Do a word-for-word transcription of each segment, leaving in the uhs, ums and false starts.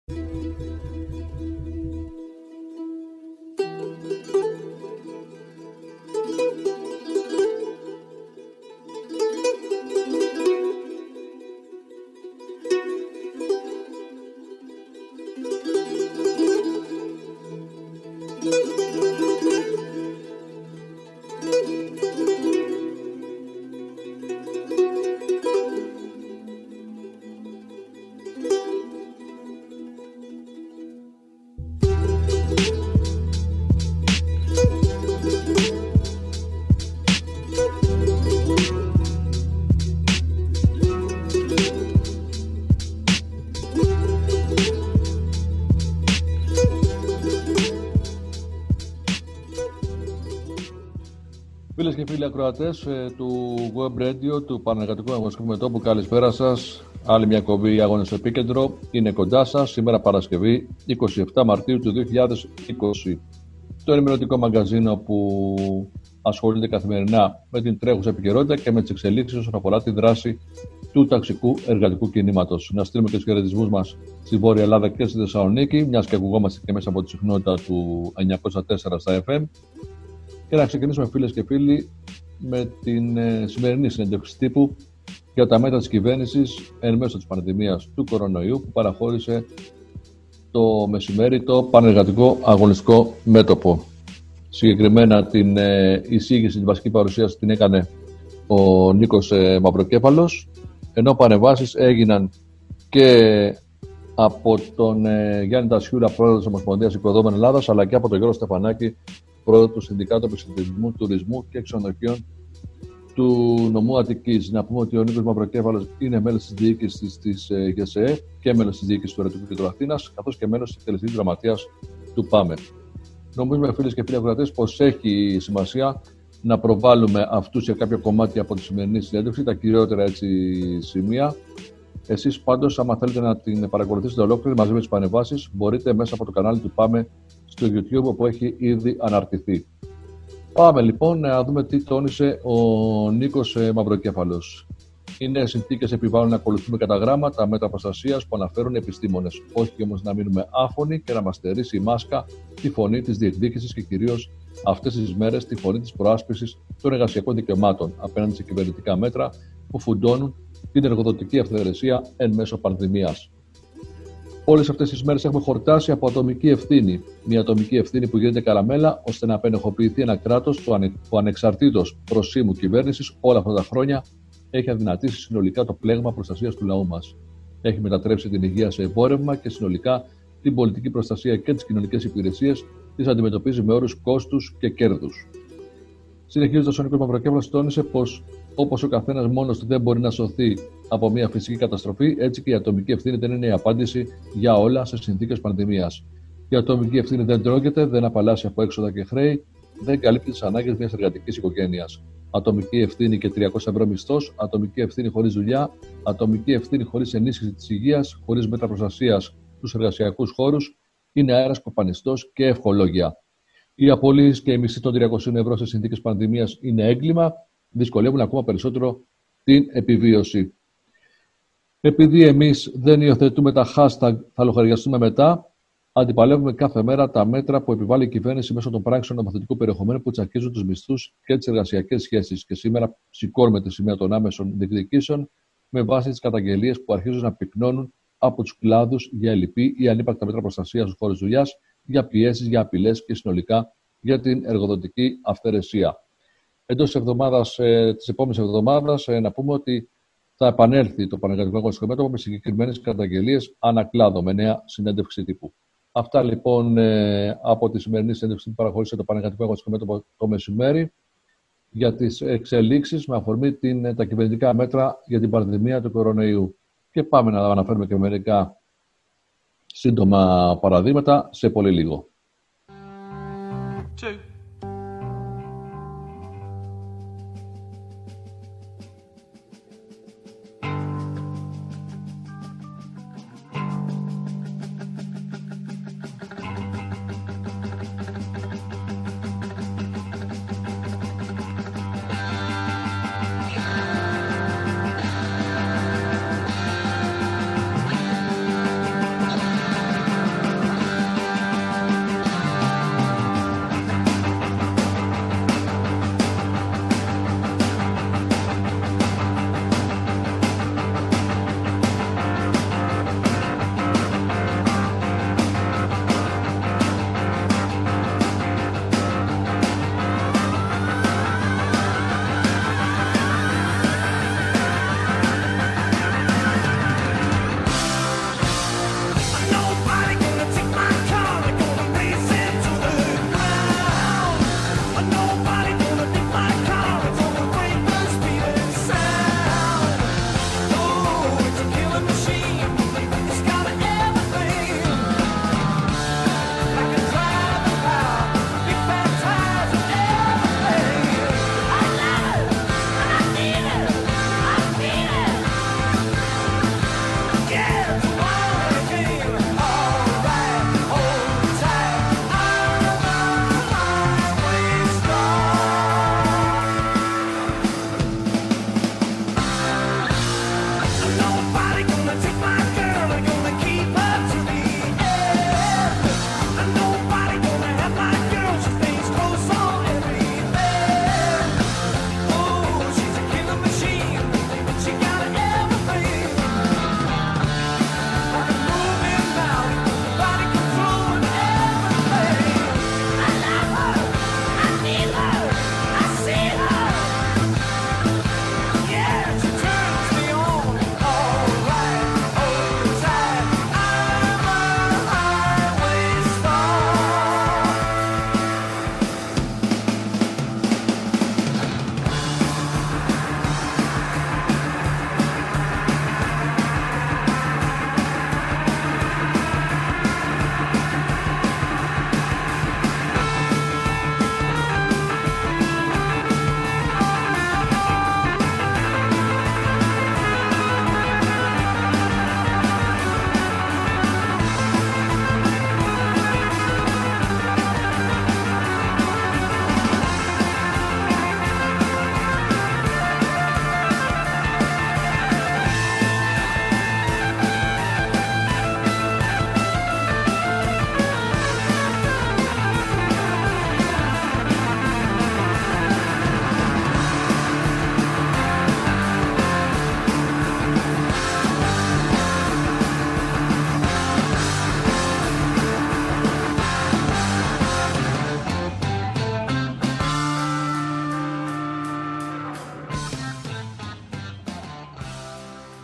Φίλες και φίλοι ακροατές του Web Radio, του Πανεργατικού Αγωνιστικού Μετώπου, καλησπέρα σας. Άλλη μια κομβή Αγώνες στο Επίκεντρο είναι κοντά σας. Σήμερα Παρασκευή, είκοσι επτά Μαρτίου του δύο χιλιάδες είκοσι. Το ενημερωτικό μαγκαζίνο που ασχολείται καθημερινά με την τρέχουσα επικαιρότητα και με τις εξελίξεις όσον αφορά τη δράση του ταξικού εργατικού κινήματος. Να στείλουμε και τους χαιρετισμούς μας στη Βόρεια Ελλάδα και στη Θεσσαλονίκη, μιας και ακουγόμαστε και μέσα από τη συχνότητα του εννιακόσια τέσσερα στα εφ εμ. Και να ξεκινήσουμε, φίλες και φίλοι, με την ε, σημερινή συνέντευξη τύπου για τα μέτρα της κυβέρνησης εν μέσω της πανδημίας του κορονοϊού που παραχώρησε το μεσημέρι το Πανεργατικό Αγωνιστικό Μέτωπο. Συγκεκριμένα την ε, εισήγηση, την βασική παρουσίαση την έκανε ο Νίκος ε, Μαυροκέφαλος, ενώ παρεμβάσεις έγιναν και από τον ε, Γιάννη Τασιούρα, πρόεδρο της Ομοσπονδίας Οικοδόμων Ελλάδας, αλλά και από τον Γιώργο Στεφανάκη, πρόεδρο του Συνδικάτου Επιστημισμού, Τουρισμού και Ξενοδοχείων του νομού Αττικής. Να πούμε ότι ο Νίκος Μαυροκέφαλος είναι μέλος της διοίκησης της ΓΕΣΕΕ και μέλος της διοίκησης του Ερευνητικού Κέντρου Αθήνας, καθώς και μέλος της εκτελεστικής γραμματείας του ΠΑΜΕ. Νομίζουμε, φίλες και φίλοι ακροατές, πως έχει σημασία να προβάλλουμε αυτούς για κάποια κομμάτια από τη σημερινή συνέντευξη, τα κυριότερα έτσι σημεία. Εσείς πάντως, άμα θέλετε να την παρακολουθήσετε ολόκληρη μαζί με τις πανεβάσεις, μπορείτε μέσα από το κανάλι του ΠΑΜΕ στο YouTube, όπου έχει ήδη αναρτηθεί. Πάμε λοιπόν να δούμε τι τόνισε ο Νίκος Μαυροκέφαλος. Οι νέες συνθήκες επιβάλλουν να ακολουθούμε κατά γράμμα τα μέτρα προστασίας που αναφέρουν οι επιστήμονες. Όχι όμως να μείνουμε άφωνοι και να μας στερήσει η μάσκα τη φωνή της διεκδίκησης και κυρίως αυτές τις μέρες τη φωνή της προάσπισης των εργασιακών δικαιωμάτων απέναντι σε κυβερνητικά μέτρα που φουντώνουν την εργοδοτική αυθαιρεσία εν μέσω πανδημίας. Όλες αυτές τις μέρες έχουμε χορτάσει από ατομική ευθύνη. Μια ατομική ευθύνη που γίνεται καραμέλα ώστε να απενεχοποιηθεί ένα κράτος που ανεξαρτήτως προσήμου κυβέρνησης όλα αυτά τα χρόνια έχει αδυνατήσει συνολικά το πλέγμα προστασίας του λαού μας. Έχει μετατρέψει την υγεία σε εμπόρευμα και συνολικά την πολιτική προστασία και τις κοινωνικές υπηρεσίες τις αντιμετωπίζει με όρους κόστους και κέρδους. Συνεχίζοντας, ο Νίκος Μαυροκέφαλος τόνισε πως όπως ο καθένας μόνος του δεν μπορεί να σωθεί από μια φυσική καταστροφή, έτσι και η ατομική ευθύνη δεν είναι η απάντηση για όλα σε συνθήκες πανδημίας. Η ατομική ευθύνη δεν τρώγεται, δεν απαλλάσσει από έξοδα και χρέη, δεν καλύπτει τις ανάγκες μιας εργατικής οικογένειας. Ατομική ευθύνη και τριακόσια ευρώ μισθός, ατομική ευθύνη χωρίς δουλειά, ατομική ευθύνη χωρίς ενίσχυση της υγείας, χωρίς μέτρα προστασίας στους εργασιακούς χώρους, είναι αέρας κοπανιστός και ευχολόγια. Οι απολύσεις και οι μισθοί των τριακοσίων ευρώ σε συνθήκες πανδημίας είναι έγκλημα, δυσκολεύουν ακόμα περισσότερο την επιβίωση. Επειδή εμείς δεν υιοθετούμε τα hashtag θα λογαριαστούμε μετά, αντιπαλεύουμε κάθε μέρα τα μέτρα που επιβάλλει η κυβέρνηση μέσω των πράξεων νομοθετικού περιεχομένου που τσακίζουν τους μισθούς και τις εργασιακές σχέσεις. Και σήμερα σηκώνουμε τη σημαία των άμεσων διεκδικήσεων με βάση τις καταγγελίες που αρχίζουν να πυκνώνουν από τους κλάδους για ελλειπή ή ανύπαρκτα μέτρα προστασίας στους χώρους δουλειάς, για πιέσεις, για απειλές και συνολικά για την εργοδοτική αυθαιρεσία. Εντός της, εβδομάδας, ε, της επόμενης εβδομάδας ε, να πούμε ότι θα επανέλθει το Πανεργατικό Αγωνιστικό Μέτωπο με συγκεκριμένες καταγγελίες ανακλάδο με νέα συνέντευξη τύπου. Αυτά λοιπόν ε, από τη σημερινή συνέντευξη που παραχώρησε το Πανεργατικό Αγωνιστικό Μέτωπο το μεσημέρι για τις εξελίξεις με αφορμή την, τα κυβερνητικά μέτρα για την πανδημία του κορονοϊού. Και πάμε να αναφέρουμε και μερικά σύντομα παραδείγματα σε πολύ λίγο. Two.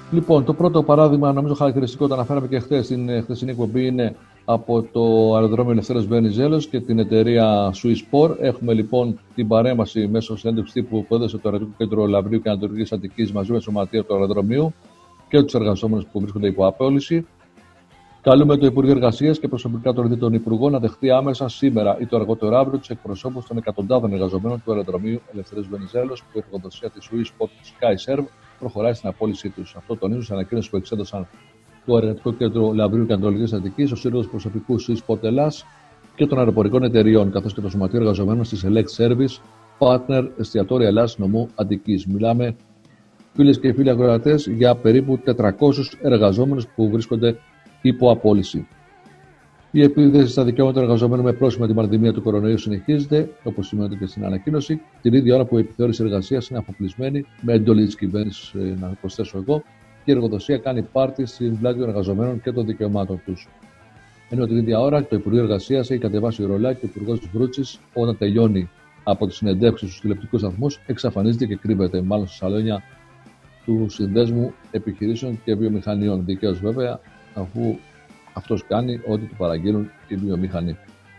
Λοιπόν, το πρώτο παράδειγμα, νομίζω χαρακτηριστικό, το αναφέραμε και χθες στην χθεσινή εκπομπή, είναι από το αεροδρόμιο Ελευθέριος Βενιζέλος και την εταιρεία Swissport. Έχουμε λοιπόν την παρέμβαση μέσω συνέντευξης τύπου που έδωσε το Αεροπορικό Κέντρο Λαβρίου και Ανατολικής Αττικής μαζί με το Σωματείο του Αεροδρομίου και τους εργαζόμενους που βρίσκονται υπό απόλυση. Καλούμε το Υπουργείο Εργασίας και προσωπικά τον τον Υπουργό να δεχτεί άμεσα σήμερα ή το αργότερο αύριο τους εκπροσώπους των εκατοντάδων εργαζομένων του Αεροδρομίου Ελευθέριος Βενιζέλος που η εργοδοσία της Swissport SkyServe προχωράει στην απόλυσή τους. Αυτό τονίζουν σε ανακοίνωση που εξέδωσαν το Εργατικό Κέντρο Λαβρίου και Ανατολικής Αττικής, ο Σύλλογος Προσωπικού Swissport Ελλάς και των αεροπορικών εταιριών, καθώς και το Σωματείο Εργαζομένων της Elect Service Partner Εστιατόρια Ελλάς Νομού Αττικής. Μιλάμε, φίλες και φίλοι ακροατές, για περίπου τετρακόσιους εργαζόμενους που βρίσκονται υπό απόλυση. Η επίδεση στα δικαιώματα των εργαζομένων με πρόσχημα την πανδημία του κορονοϊού συνεχίζεται, όπως σημαίνει και στην ανακοίνωση, την ίδια ώρα που η επιθεώρηση εργασίας είναι αφοπλισμένη με εντολή της κυβέρνησης, να προσθέσω εγώ, και η εργοδοσία κάνει πάρτι στην πλάτη των εργαζομένων και των δικαιωμάτων τους. Ενώ την ίδια ώρα το Υπουργείο Εργασίας έχει κατεβάσει ρολά και ο Υπουργός Βρούτσης, όταν τελειώνει από τις συνεντεύξεις στους τηλεοπτικούς σταθμούς, εξαφανίζεται και κρύβεται, μάλλον στα σαλόνια του Συνδέσμου Επιχειρήσεων και Βιομηχανιών. Δικαίως βέβαια, αφού αυτός κάνει ό,τι του παραγγείλουν οι βιομηχανοί.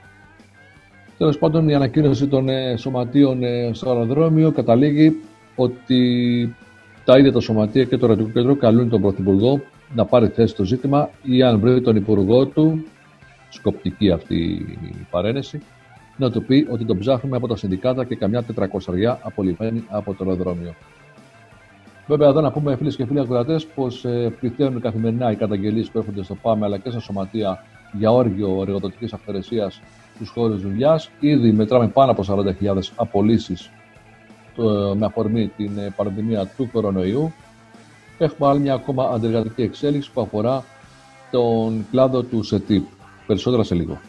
Τέλος πάντων, η ανακοίνωση των ε, σωματείων ε, στο αεροδρόμιο καταλήγει ότι τα ίδια τα σωματεία και το Εργατικό Κέντρο καλούν τον Πρωθυπουργό να πάρει θέση στο ζήτημα ή, αν βρει τον Υπουργό του, σκοπτική αυτή η παρένεση, να του πει ότι τον ψάχνουμε από τα συνδικάτα και καμιά τετρακοσαριά απολυμμένοι από το αεροδρόμιο. Βέβαια, εδώ να πούμε, φίλες και φίλοι ακροατές, πως ε, πληθαίνουν καθημερινά οι καταγγελίες που έρχονται στο ΠΑΜΕ αλλά και στα σωματεία για όργιο εργοδοτικής αυθαιρεσίας στους χώρους δουλειάς. Ήδη μετράμε πάνω από σαράντα χιλιάδες απολύσεις το, με αφορμή την ε, πανδημία του κορονοϊού. Έχουμε άλλη μια ακόμα αντεργατική εξέλιξη που αφορά τον κλάδο του ΣΕΤΙΠ. Περισσότερα σε λίγο.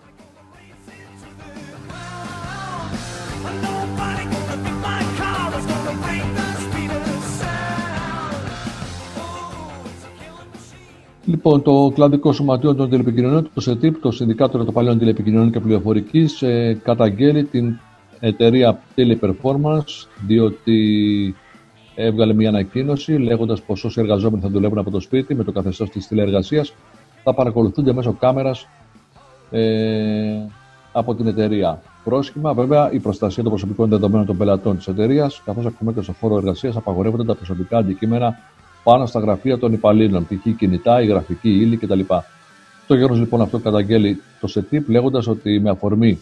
Λοιπόν, το κλαδικό σωματείο των τηλεπικοινωνιών, το ΣΕΤΙΠ, το Συνδικάτο των Παλαιών Τηλεπικοινωνιών και Πληροφορικής, ε, καταγγέλει την εταιρεία Teleperformance, διότι έβγαλε μια ανακοίνωση λέγοντας πως όσοι εργαζόμενοι θα δουλεύουν από το σπίτι με το καθεστώς της τηλεεργασίας θα παρακολουθούνται μέσω κάμερας ε, από την εταιρεία. Πρόσχημα, βέβαια, η προστασία των προσωπικών δεδομένων των πελατών της εταιρείας, καθώς ακόμα και στον χώρο εργασίας απαγορεύονται τα προσωπικά αντικείμενα πάνω στα γραφεία των υπαλλήλων, π.χ. κινητά, η γραφική ύλη κτλ. Το γεγονός λοιπόν αυτό καταγγέλει το ΣΕΤΙΠ, λέγοντας ότι με αφορμή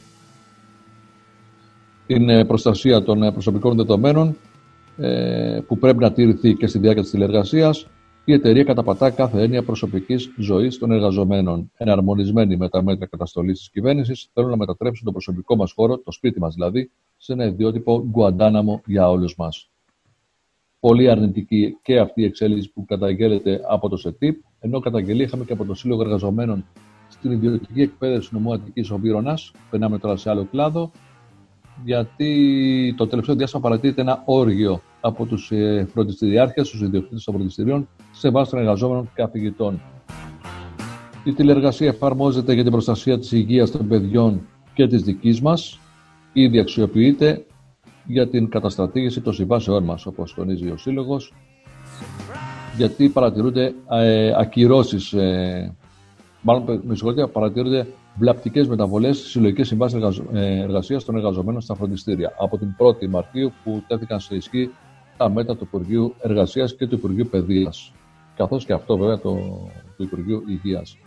την προστασία των προσωπικών δεδομένων ε, που πρέπει να τηρηθεί και στη διάρκεια της τηλεεργασίας, η εταιρεία καταπατά κάθε έννοια προσωπικής ζωής των εργαζομένων. Εναρμονισμένοι με τα μέτρα καταστολής της κυβέρνησης, θέλουν να μετατρέψουν τον προσωπικό μας χώρο, το σπίτι μας δηλαδή, σε ένα ιδιότυπο Γκουαντάναμο για όλους μας. Πολύ αρνητική και αυτή η εξέλιξη που καταγγέλλεται από το ΣΕΤΙΠ, ενώ καταγγελία είχαμε και από το Σύλλογο Εργαζομένων στην ιδιωτική εκπαίδευση νομού Αττικής ο Βύρωνας. Περνάμε τώρα σε άλλο κλάδο, γιατί το τελευταίο διάστημα παρατηρείται ένα όργιο από τους φροντιστηριάρχες, τους ιδιοκτήτες των φροντιστηριών, σε βάρος των εργαζόμενων καθηγητών. Η τηλεεργασία εφαρμόζεται για την προστασία της υγείας των παιδιών και της δικής μας, ήδη αξιοποιείται για την καταστρατήγηση των συμβάσεών μας, όπως τονίζει ο Σύλλογος, γιατί παρατηρούνται ε, ακυρώσεις, ε, μάλλον με συγχωρείτε, παρατηρούνται βλαπτικές μεταβολές στις συλλογικές συμβάσεις εργασίας των εργαζομένων στα φροντιστήρια από την πρώτη Μαρτίου που τέθηκαν σε ισχύ τα μέτρα του Υπουργείου Εργασίας και του Υπουργείου Παιδείας, καθώς και αυτό βέβαια το, του Υπουργείου Υγείας.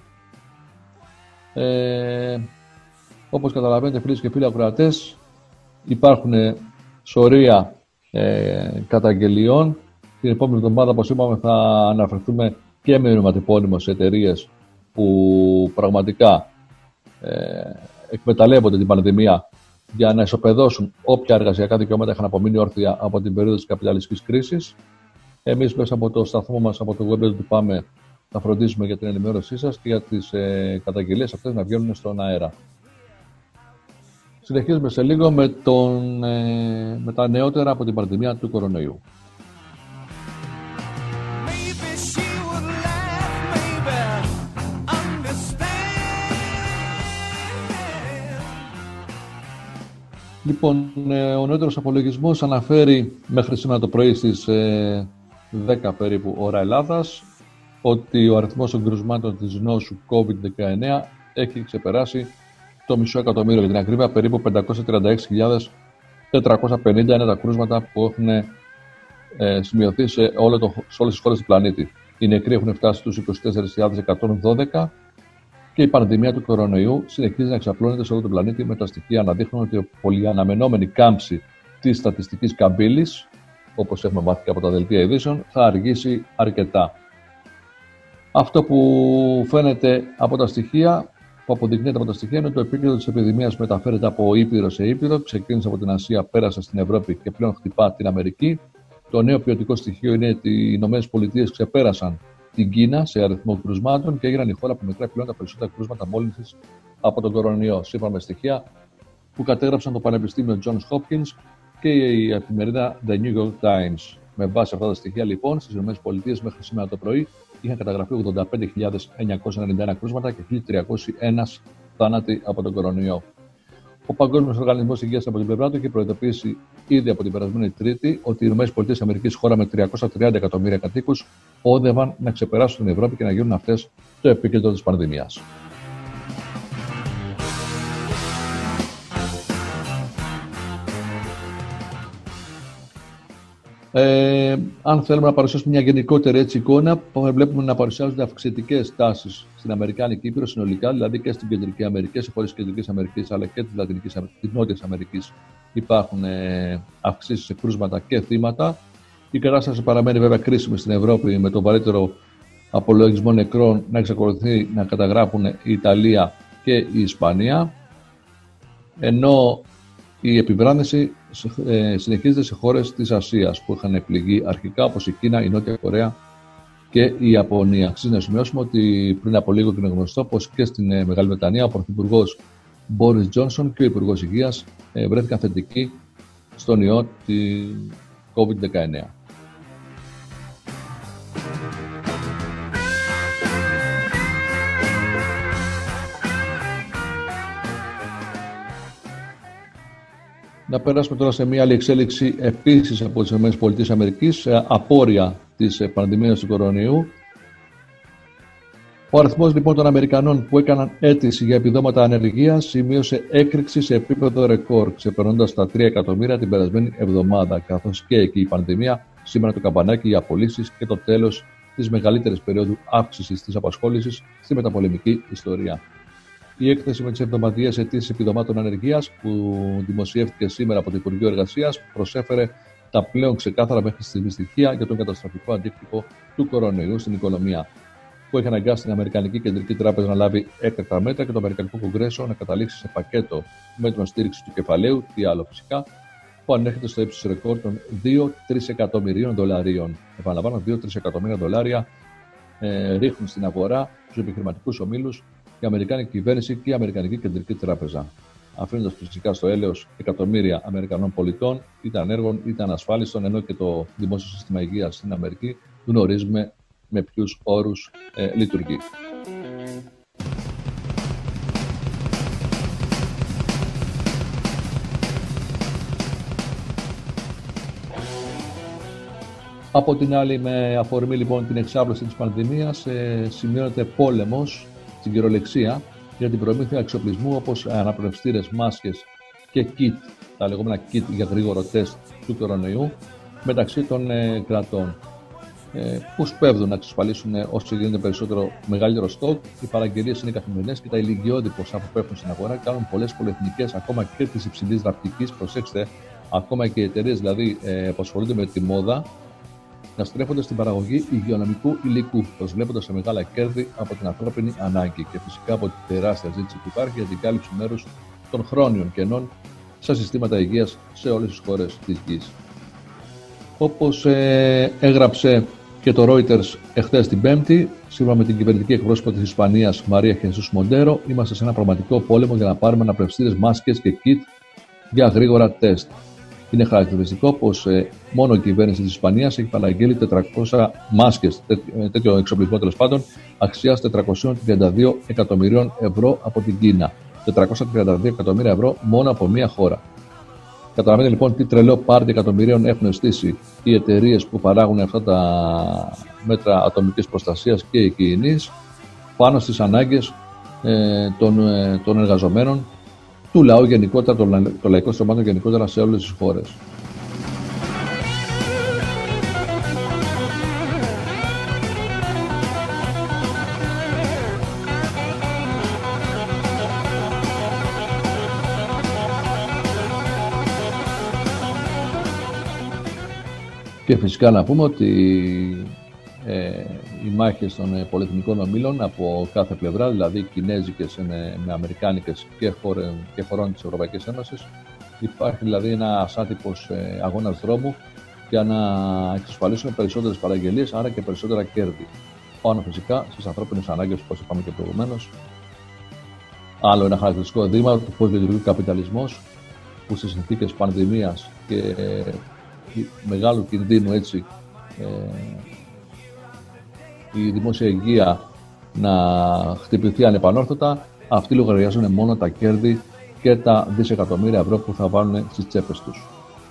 Ε, όπως καταλαβαίνετε, φίλες και φίλοι ακροατές, υπάρχουν σωρία ε, καταγγελιών. Την επόμενη εβδομάδα, όπως είπαμε, θα αναφερθούμε και με ονοματεπώνυμο σε εταιρείες που πραγματικά ε, εκμεταλλεύονται την πανδημία για να ισοπεδώσουν όποια εργασιακά δικαιώματα είχαν απομείνει όρθια από την περίοδο της καπιταλιστικής κρίσης. Εμείς μέσα από το σταθμό μας, από το web του ΠΑΜΕ, θα φροντίσουμε για την ενημέρωσή σας και για τις ε, καταγγελίες αυτές να βγαίνουν στον αέρα. Συνεχίζουμε σε λίγο με, τον, ε, με τα νεότερα από την πανδημία του κορονοϊού. Λοιπόν, ο νεότερος απολογισμός αναφέρει μέχρι σήμερα το πρωί στις ε, δέκα περίπου ώρα Ελλάδας, ότι ο αριθμός των κρουσμάτων της νόσου κόβιντ δεκαεννέα έχει ξεπεράσει το μισό εκατομμύριο. Για την ακρίβεια, περίπου πεντακόσιες τριάντα έξι χιλιάδες τετρακόσια πενήντα είναι τα κρούσματα που έχουν ε, σημειωθεί σε, όλο το, σε όλες τις χώρες του πλανήτη. Οι νεκροί έχουν φτάσει στους είκοσι τέσσερις χιλιάδες εκατόν δώδεκα και η πανδημία του κορονοϊού συνεχίζει να εξαπλώνεται σε όλο τον πλανήτη, με τα στοιχεία να δείχνουν ότι η πολυαναμενόμενη κάμψη της στατιστικής καμπύλης, όπως έχουμε μάθει και από τα δελτία ειδήσεων, θα αργήσει αρκετά. Αυτό που φαίνεται από τα στοιχεία, που αποδεικνύεται από τα στοιχεία, είναι ότι το επίκεντρο της επιδημίας μεταφέρεται από ήπειρο σε ήπειρο. Ξεκίνησε από την Ασία, πέρασε στην Ευρώπη και πλέον χτυπά την Αμερική. Το νέο ποιοτικό στοιχείο είναι ότι οι Ηνωμένες Πολιτείες ξεπέρασαν την Κίνα σε αριθμό κρουσμάτων και έγιναν η χώρα που μετράει πλέον τα περισσότερα κρούσματα μόλυνσης από τον κορονοϊό. Σύμφωνα με στοιχεία που κατέγραψαν το Πανεπιστήμιο Johns Hopkins και η εφημερίδα The New York Times. Με βάση αυτά τα στοιχεία, λοιπόν, στις ΗΠΑ μέχρι σήμερα το πρωί είχαν καταγραφεί ογδόντα πέντε χιλιάδες εννιακόσια ενενήντα ένα κρούσματα και χίλια τριακόσιοι ένα θάνατοι από τον κορονοϊό. Ο Παγκόσμιος Οργανισμός Υγείας από την πλευρά του έχει προειδοποιήσει ήδη από την περασμένη Τρίτη ότι οι ΗΠΑ, χώρα με τριακόσια τριάντα εκατομμύρια κατοίκους, όδευαν να ξεπεράσουν την Ευρώπη και να γίνουν αυτές το επίκεντρο της πανδημίας. Ε, αν θέλουμε να παρουσιάσουμε μια γενικότερη έτσι εικόνα, βλέπουμε να παρουσιάζονται αυξητικές τάσεις στην Αμερικάνικη Ήπειρο συνολικά, δηλαδή και στην Κεντρική Αμερική, σε χώρες της Κεντρικής Αμερικής αλλά και της Λατινικής Αμερικής, της Νότιας Αμερικής υπάρχουν ε, αυξήσεις σε κρούσματα και θύματα. Η κατάσταση παραμένει βέβαια κρίσιμη στην Ευρώπη, με τον βαρύτερο απολογισμό νεκρών να εξακολουθεί να καταγράφουν η Ιταλία και η Ισπανία, ενώ η επιβράδυνση ε, συνεχίζεται σε χώρες της Ασίας που είχαν πληγεί αρχικά, όπως η Κίνα, η Νότια Κορέα και η Ιαπωνία. Αξίζει να σημειώσουμε ότι πριν από λίγο είναι γνωστό πως και στην ε, Μεγάλη Βρετανία ο Πρωθυπουργός Μπόρις Τζόνσον και ο Υπουργός Υγείας ε, βρέθηκαν θετικοί στον ιό τη κόβιντ δεκαεννέα. Να περάσουμε τώρα σε μια άλλη εξέλιξη επίσης από τις ΗΠΑ, απόρρια της πανδημίας του κορονοϊού. Ο αριθμός λοιπόν των Αμερικανών που έκαναν αίτηση για επιδόματα ανεργίας σημείωσε έκρηξη σε επίπεδο ρεκόρ, ξεπερνώντας τα τρία εκατομμύρια την περασμένη εβδομάδα, καθώς και εκεί η πανδημία σήμερα το καμπανάκι για απολύσεις και το τέλος της μεγαλύτερης περίοδου αύξησης της απασχόλησης στη μεταπολεμική ιστορία. Η έκθεση με τις εβδομαδιαίες αιτήσεις επιδομάτων ανεργίας που δημοσιεύτηκε σήμερα από το Υπουργείο Εργασίας προσέφερε τα πλέον ξεκάθαρα μέχρι στιγμή στοιχεία για τον καταστροφικό αντίκτυπο του κορονοϊού στην οικονομία, που έχει αναγκάσει την Αμερικανική Κεντρική Τράπεζα να λάβει έκτακτα μέτρα και το Αμερικανικό Κογκρέσο να καταλήξει σε πακέτο μέτρων στήριξης του κεφαλαίου, τι άλλο φυσικά, που ανέρχεται στο ύψος ρεκόρ των δύο τρισεκατομμυρίων δολαρίων. Επαναλαμβάνω, δύο τρισεκατομμύρια δολάρια ε, ρίχνουν στην αγορά τους επιχειρηματικούς ομίλους η Αμερικάνικη κυβέρνηση και η Αμερικανική Κεντρική Τράπεζα, αφήνοντας φυσικά στο έλεος εκατομμύρια Αμερικανών πολιτών, είτε ανέργων είτε ανασφάλιστων, ενώ και το δημόσιο σύστημα υγείας στην Αμερική γνωρίζουμε με ποιους όρους ε, λειτουργεί. Από την άλλη, με αφορμή λοιπόν την εξάπλωση της πανδημίας, ε, σημειώνεται πόλεμος στην κυριολεξία για την προμήθεια εξοπλισμού, όπως αναπνευστήρες, μάσκες και kit, τα λεγόμενα kit για γρήγορο τεστ του κορονοϊού, μεταξύ των ε, κρατών, ε, που σπέβδουν να εξασφαλίσουν ε, όσο γίνεται περισσότερο μεγαλύτερο στόκ. Οι παραγγελίες είναι καθημερινές και τα ηλικιώδη ποσά που πέφτουν στην αγορά κάνουν πολλές πολυεθνικές, ακόμα και της υψηλής ραπτικής, προσέξτε, ακόμα και οι εταιρείες δηλαδή ε, που ασχολούνται με τη μόδα, να στρέφονται στην παραγωγή υγειονομικού υλικού, προσβλέποντας σε μεγάλα κέρδη από την ανθρώπινη ανάγκη και φυσικά από τη τεράστια ζήτηση που υπάρχει για την κάλυψη μέρους των χρόνιων κενών στα συστήματα υγείας σε όλες τις χώρες της γης. Όπως ε, έγραψε και το Reuters εχθές την Πέμπτη, σύμφωνα με την κυβερνητική εκπρόσωπο της Ισπανίας Μαρία Χεσούς Μοντέρο, είμαστε σε ένα πραγματικό πόλεμο για να πάρουμε αναπνευστήρες, μάσκες και kit για γρήγορα τεστ. Είναι χαρακτηριστικό πως ε, μόνο η κυβέρνηση της Ισπανίας έχει παραγγείλει τετρακόσιες μάσκες, τέτοιο, τέτοιο εξοπλισμό τέλος πάντων, αξίας τετρακόσια τριάντα δύο εκατομμυρίων ευρώ από την Κίνα. τετρακόσια τριάντα δύο εκατομμύρια ευρώ μόνο από μία χώρα. Καταλαβαίνετε λοιπόν τι τρελό πάρτι εκατομμυρίων έχουν στήσει οι εταιρείες που παράγουν αυτά τα μέτρα ατομικής προστασίας και υγιεινής πάνω στις ανάγκες ε, των, ε, των εργαζομένων, του λαού γενικότερα, των το λαϊκών στρωμάτων γενικότερα σε όλες τις χώρες. Και φυσικά να πούμε ότι ε, οι μάχες των ε, πολυεθνικών ομίλων από κάθε πλευρά, δηλαδή κινέζικες με, με αμερικάνικες και, χώρε, και χωρών της Ευρωπαϊκής Ένωσης, υπάρχει δηλαδή ένας άτυπος ε, αγώνας δρόμου για να εξασφαλίσουν περισσότερες παραγγελίες, άρα και περισσότερα κέρδη. Πάνω φυσικά στις ανθρώπινες ανάγκες, όπως είπαμε και προηγουμένως. Άλλο ένα χαρακτηριστικό δείγμα του πώς λειτουργεί ο καπιταλισμός, που στις συνθήκες πανδημίας και ε, μεγάλου κινδύνου έτσι ε, η δημόσια υγεία να χτυπηθεί ανεπανόρθωτα, αυτοί λογαριάζουν μόνο τα κέρδη και τα δισεκατομμύρια ευρώ που θα βάλουν στις τσέπες τους.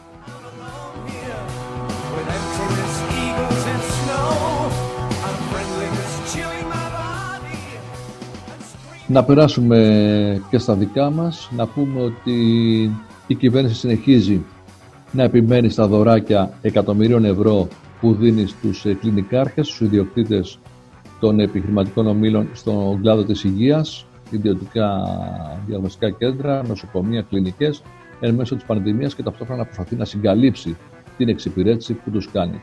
Να περάσουμε και στα δικά μας, να πούμε ότι η κυβέρνηση συνεχίζει να επιμένει στα δωράκια εκατομμυρίων ευρώ που δίνει στους κλινικάρχες, στους ιδιοκτήτες των επιχειρηματικών ομίλων στον κλάδο της υγείας, ιδιωτικά διαγνωστικά κέντρα, νοσοκομεία, κλινικές, εν μέσω της πανδημίας και ταυτόχρονα να προσπαθεί να συγκαλύψει την εξυπηρέτηση που τους κάνει.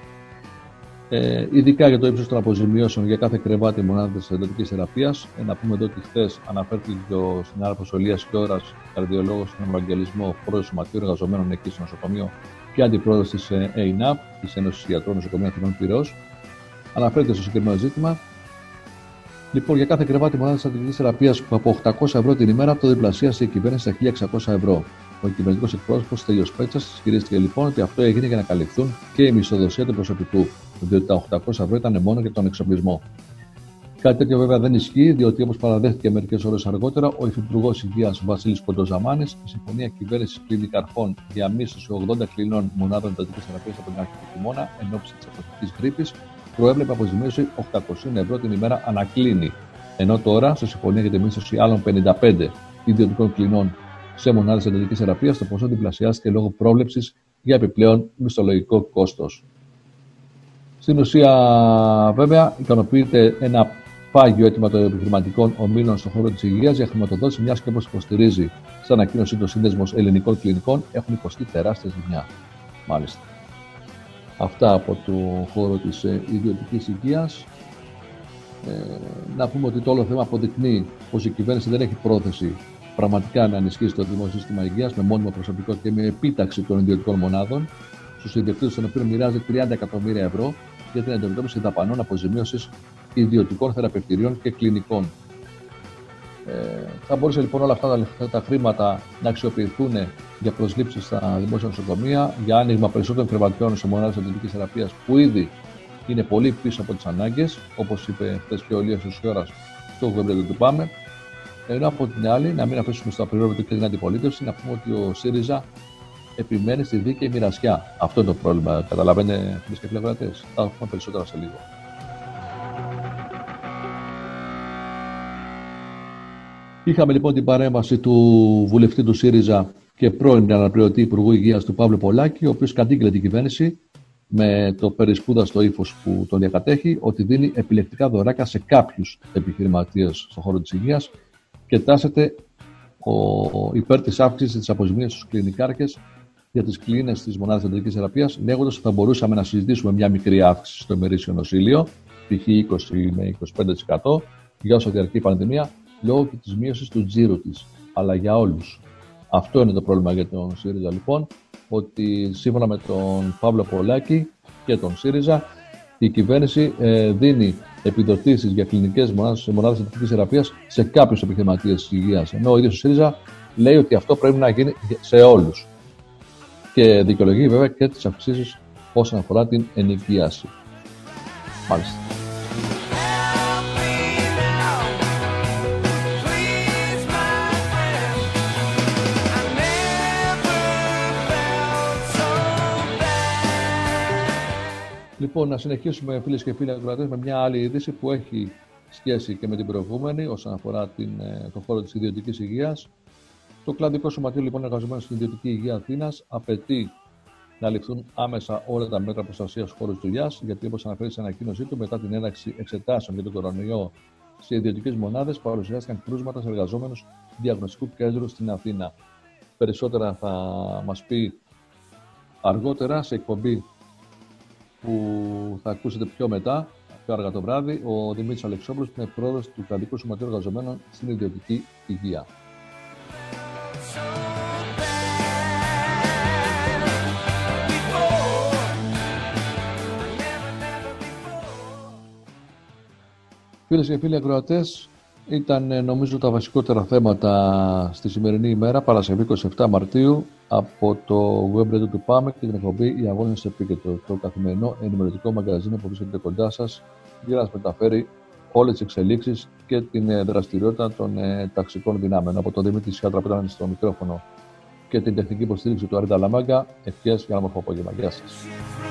Ε, ειδικά για το ύψος των αποζημιώσεων για κάθε κρεβάτι μονάδας εντατικής θεραπείας. Ε, να πούμε εδώ ότι χθες αναφέρθηκε και ο συνάδελφος Ηλίας Κιώρας, καρδιολόγος στον Ευαγγελισμό, πρόεδρος του Σωματείου Εργαζομένων εκεί στο νοσοκομείο και αντιπρόεδρος της ΕΙΝΑΠ, της Ένωσης Ιατρών Νοσοκομείων Αθηνών Πειραιώς. Αναφέρεται στο συγκεκριμένο ζήτημα. Λοιπόν, για κάθε κρεβάτι μονάδας εντατικής θεραπείας που από οκτακόσια ευρώ την ημέρα το διπλασίασε η κυβέρνηση στα χίλια εξακόσια ευρώ. Ο κυβερνητικός εκπρόσωπος Στέλιος Πέτσας ισχυρίστηκε λοιπόν ότι αυτό έγινε για να καλυφθούν και η μισθοδοσία του προσωπικού, διότι τα οκτακόσια ευρώ ήταν μόνο για τον εξοπλισμό. Κάτι τέτοιο βέβαια δεν ισχύει, διότι όπως παραδέχτηκε μερικές ώρες αργότερα, ο Υφυπουργός Υγείας Βασίλης Κοντοζαμάνης, η Συμφωνία Κυβέρνησης Κλινικαρχών για μίσθωση ογδόντα κλινών μονάδων εντατικής θεραπείας από την αρχή του χειμώνα εν ώψη της αποφυτικής γρίπης, προέβλεπε αποζημίωση οκτακόσια ευρώ την ημέρα ανακλίνη. Ενώ τώρα, σε συμφωνία για τη μίσθωση άλλων πενήντα πέντε ιδιωτικών κλινών σε μονάδες εντατικής θεραπείας, το ποσό διπλασιάστηκε λόγω πρόβλεψης για επιπλέον μισθολογικό κόστος. Στην ουσία, βέβαια, ικανοποιείται ένα πάγιο αίτημα των επιχειρηματικών ομίλων στον χώρο της υγείας για χρηματοδότηση, μιας και όπως υποστηρίζει στην ανακοίνωση του Σύνδεσμος Ελληνικών Κλινικών, έχουν υποστεί τεράστια ζημιά. Μάλιστα. Αυτά από το χώρο της ιδιωτικής υγείας. Ε, να πούμε ότι το όλο θέμα αποδεικνύει πως η κυβέρνηση δεν έχει πρόθεση πραγματικά να ενισχύσει το δημόσιο σύστημα υγείας με μόνιμο προσωπικό και με επίταξη των ιδιωτικών μονάδων, στους ιδιοκτήτες των οποίων μοιράζει τριάντα εκατομμύρια ευρώ για την αντιμετώπιση δαπανών αποζημίωσης ιδιωτικών θεραπευτηρίων και κλινικών. Ε, θα μπορούσε λοιπόν όλα αυτά τα, τα χρήματα να αξιοποιηθούν για προσλήψεις στα δημόσια νοσοκομεία, για άνοιγμα περισσότερων κρεβατιών σε μονάδες εντατικής θεραπείας που ήδη είναι πολύ πίσω από τις ανάγκες, όπως είπε χθες και ο Ηλίας Κιώρας στο γουέμπρεντο του ΠΑΜΕ. Ενώ από την άλλη, να μην αφήσουμε στο απειρόβλητο και την αντιπολίτευση, να πούμε ότι ο ΣΥΡΙΖΑ επιμένει στη δίκαιη μοιρασιά. Αυτό είναι το πρόβλημα. Καταλαβαίνετε, φίλες και φίλοι, θα πούμε περισσότερα σε λίγο. Είχαμε λοιπόν την παρέμβαση του βουλευτή του ΣΥΡΙΖΑ και πρώην αναπληρωτή Υπουργού Υγείας του Παύλου Πολάκη, ο οποίος κατήγγειλε την κυβέρνηση με το περισπούδαστο ύφος που τον διακατέχει, ότι δίνει επιλεκτικά δωράκια σε κάποιους επιχειρηματίες στον χώρο της υγείας και τάσεται ο, υπέρ της αύξησης της αποζημίωσης στους κλινικάρχες για τις κλίνες της μονάδας εντατικής θεραπείας, λέγοντας ότι θα μπορούσαμε να συζητήσουμε μια μικρή αύξηση στο ημερήσιο νοσήλιο, π.χ. είκοσι με είκοσι πέντε τοις εκατό, για όσο διαρκεί η πανδημία, λόγω και της μείωσης του τζίρου της, αλλά για όλους. Αυτό είναι το πρόβλημα για τον ΣΥΡΙΖΑ λοιπόν, ότι σύμφωνα με τον Παύλο Πολάκη και τον ΣΥΡΙΖΑ, η κυβέρνηση ε, δίνει επιδοτήσεις για κλινικές μονάδες, μονάδες εντατικής θεραπείας σε κάποιους επιχειρηματίες της υγείας. Ενώ ο ίδιος ο ΣΥΡΙΖΑ λέει ότι αυτό πρέπει να γίνει σε όλους. Και δικαιολογεί βέβαια και τις αυξήσεις όσον αφορά την ενοικίαση. Μάλιστα. Λοιπόν, να συνεχίσουμε, φίλες και φίλοι ακροατές, με μια άλλη είδηση που έχει σχέση και με την προηγούμενη όσον αφορά την, το χώρο της ιδιωτικής υγείας. Το Κλαδικό Σωματείο λοιπόν εργαζομένων στην Ιδιωτική Υγεία Αθήνας απαιτεί να ληφθούν άμεσα όλα τα μέτρα προστασίας στους χώρους δουλειάς, γιατί όπως αναφέρει στην ανακοίνωσή του, μετά την έναρξη εξετάσεων για τον κορονοϊό σε ιδιωτικές μονάδες, παρουσιάστηκαν κρούσματα σε εργαζόμενους διαγνωστικού κέντρου στην Αθήνα. Περισσότερα θα μας πει αργότερα σε εκπομπή που θα ακούσετε πιο μετά, πιο αργά το βράδυ, ο Δημήτρης Αλεξόπουλος, που είναι πρόεδρος του Κρατικού Σωματείου Εργαζομένων στην Ιδιωτική Υγεία. Φίλες και φίλοι ακροατές, ήταν νομίζω τα βασικότερα θέματα στη σημερινή ημέρα, Παρασκευή είκοσι επτά Μαρτίου, από το web radio του ΠΑΜΕ και την εκπομπή «Οι Αγώνες στο Επίκεντρο», το καθημερινό ενημερωτικό μαγκαζίνο που βρίσκεται κοντά σας για να σας μεταφέρει όλες τις εξελίξεις και την δραστηριότητα των ε, ταξικών δυνάμεων. Από τον Δημήτρη Σιάτρα που ήταν στο μικρόφωνο και την τεχνική υποστήριξη του Αρίντα Λαμάγκα, ευχές για ένα μορφό απόγευμα. Γεια σας.